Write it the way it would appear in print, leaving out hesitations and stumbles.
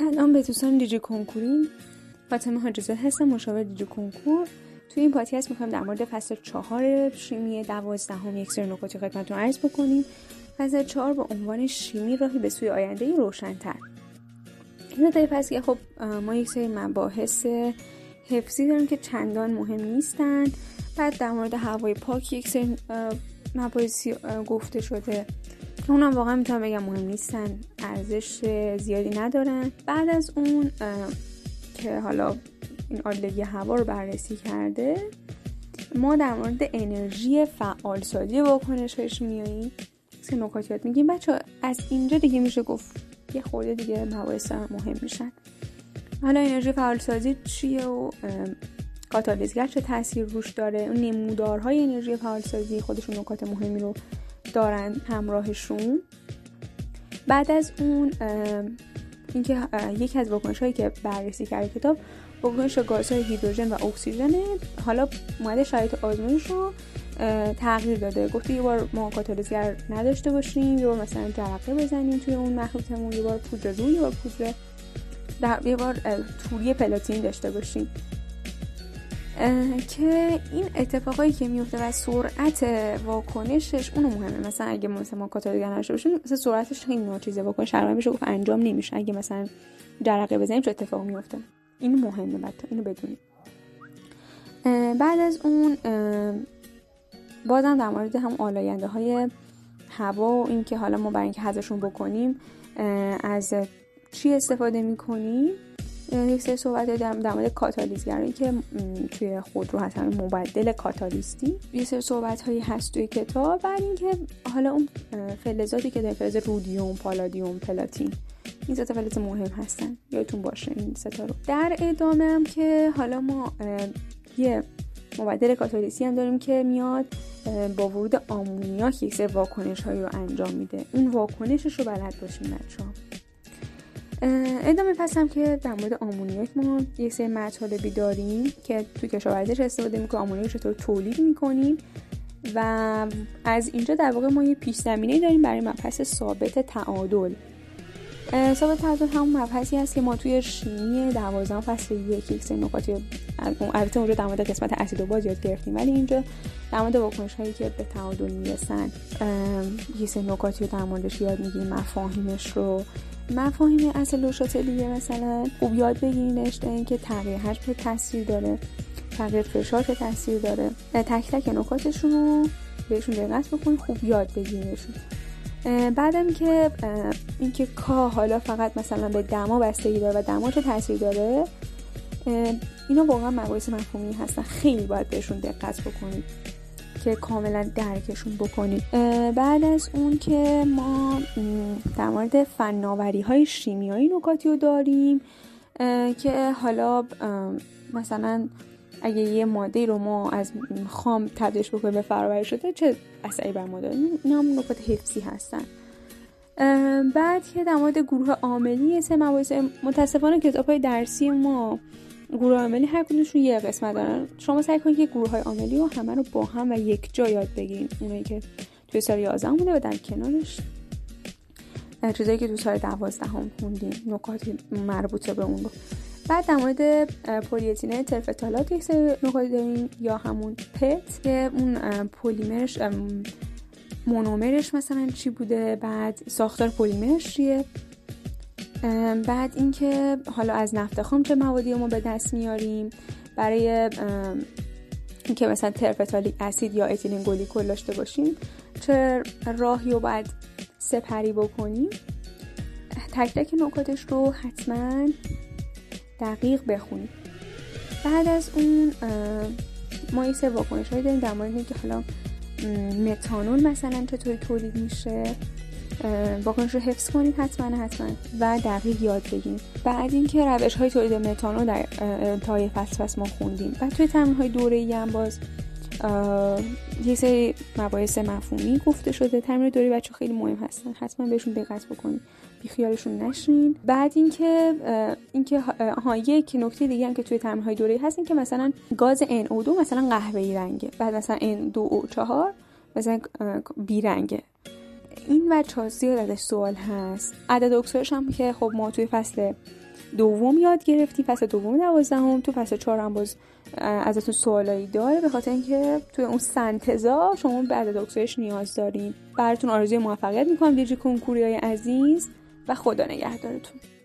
سلام به دوستان دیجی کنکورین. فاطمه حاجی‌زاده هستم، مشاور دیجی کنکور. توی این پادکست می‌خوایم در مورد فصل 4 شیمی 12 یک سری نکاتی خدمتتون عرض بکنیم. فصل 4 با عنوان شیمی راهی به سوی آینده روشن‌تر. این در فصل که خب ما یک سری مباحث حفظی داریم که چندان مهم نیستن. بعد در مورد هوای پاک یک سری مباحثی گفته شده که اونم واقعا میتونم بگم مهم نیستن، ارزش زیادی ندارن. بعد از اون که حالا این آلودگی هوا رو بررسی کرده، ما در مورد انرژی فعالسازی واکنش‌های شیمیایی سه نکات یاد میگیم. بچه‌ها از اینجا دیگه میشه گفت یه خورده دیگه مباحث مهم میشن. حالا انرژی فعالسازی چیه و کاتالیزگر چه تاثیر روش داره، اون نمودارهای انرژی فعالسازی خودشون نکات مهمی رو دارن همراهشون. بعد از اون اینکه یکی از واکنش‌هایی که بررسی کرده کتاب واکنش گازهای هیدروژن و اکسیژن، حالا اومده شرایط آزمایش رو تغییر داده. گفته یه بار ما کاتالیزگر نداشته باشیم، یه بار مثلا جرقه بزنیم توی اون مخلوطمون، یه بار پودر روی، یه بار پودر یه بار توری پلاتین داشته باشیم. که این اتفاقایی که میفته و سرعت واکنشش اونو مهمه. مثلا اگه ما کاتالیزگر نداشته باشیم، مثلا سرعتش خیلی ناچیزه، واکنش شرمه میشه گفت انجام نمیشه. اگه مثلا جرقه بزنیم چه اتفاقی میفته، این مهمه، بچه‌ها اینو بدونید. بعد از اون بازم در مورد هم آلاینده های هوا و این که حالا ما برای اینکه حذفشون بکنیم از چی استفاده میکنیم، یک سری صحبت در مورد کاتالیزگرایی که توی خودرو هستن، مبدل کاتالیستی، یه سری صحبت هایی هست توی کتاب. بعد اینکه حالا اون فلزاتی که در فلز رودیوم، پالادیوم، پلاتین، این سه تا فلز مهم هستن، یادتون باشه این سه تا رو. در ادامه هم که حالا ما یه مبدل کاتالیستی هم داریم که میاد با ورود آمونیاک یک سری واکنش هایی رو انجام میده. اون واکنشش رو بلد باشین بچه‌ها. ادامه پس هم که در مورد آمونیاک ما یک سری مطالبی داریم که توی کشاورزیش استفاده میکنیم، آمونیاک چطور تولید میکنیم و از اینجا در واقع ما یه پیش زمینه داریم برای مبحث ثابت تعادل. ثابت تعادل همون مبحثی هست که ما توی شیمی 12 فصل 1 سری نکاتی، البته اونجا در مورد قسمت اسید و باز یاد گرفتیم، ولی اینجا در مورد واکنش هایی که به تعادل میرسن یه سری نکاتی رو در موردش یاد میگیم. مفاهیم اصل و شاتلیه مثلا خوب یاد بگیرینش، اینکه تغییر حجم چه تاثیر داره، تغییر فشار چه تاثیر داره، تک تک نکاتشون رو بهشون دقت بکنید، خوب یاد بگیرینشون. بعدم که اینکه حالا فقط مثلا به دما بستگی داره و دما چه تاثیر داره، اینا واقعا مباحث مفهومی هستن، خیلی باید بهشون دقت بکنید که کاملا درکشون بکنید. بعد از اون که ما در مورد فناوری‌های شیمیایی نکاتی رو داریم که حالا مثلا اگه یه ماده رو ما از خام تبدیلش بکنیم به فرآوری شده چه اثری بر ما داره. اینا هم نکات حفظی هستن. بعد که در مورد گروه عاملی سه مباحث، متاسفانه کتاب‌های درسی ما گروه عاملی هر کدومشون یه قسمت دارن. شما سعی کنید که گروه‌های عاملی رو همه رو با هم و یک جا یاد بگیرید، اونایی که توی سال 11 بوده و در کنارش چیزایی که توی سال 12 خوندیم، نکات مربوطه به اون رو. بعد در مورد پلی‌اتیلن ترفتالات یک سری نکات داریم، یا همون پت که اون پلیمرش مونومرش مثلا چی بوده، بعد ساختار پلیمرش چیه. بعد اینکه حالا از نفت خام چه موادی ما به دست میاریم برای اینکه مثلا ترفتالیک اسید یا اتیلن گلیکول داشته باشیم، چه راهی رو باید سپری بکنیم. تک تک نکاتش رو حتما دقیق بخونید. بعد از اون ما یه سری واکنش‌هایی داریم در مورد اینکه حالا متانول مثلا چطوری تولید میشه، واکنش رو حفظ کنید حتما و دقیق یاد بگیرید. بعد اینکه روش‌های تولید متانول در انتهای فصل ما خوندیم. بعد توی تمرین‌های دوره‌ای هم باز یه سری مباحث مفهومی گفته شده. تمرین دوره‌ای بچه‌ها خیلی مهم هستن، حتما بهشون دقت بکنید، بی خیالشون نشین. بعد اینکه یک نکته دیگه هم که توی تمرین‌های دوره‌ای هست، این که مثلا گاز NO2 مثلا قهوه‌ای رنگه، بعد مثلا N2O4 مثلا بی رنگه. این بچه‌ها زیاد ازش سوال هست. عدد اکسایدش هم که خب ما توی فصل دوم یاد گرفتی، فصل دوم 12، تو فصل 4 هم باز ازتون سوالایی داره، به خاطر اینکه توی اون سنتزا شما به عدد اکسایش نیاز دارین. براتون آرزوی موفقیت میکنم دیجی کنکوریای عزیز و خدا نگهدارتون.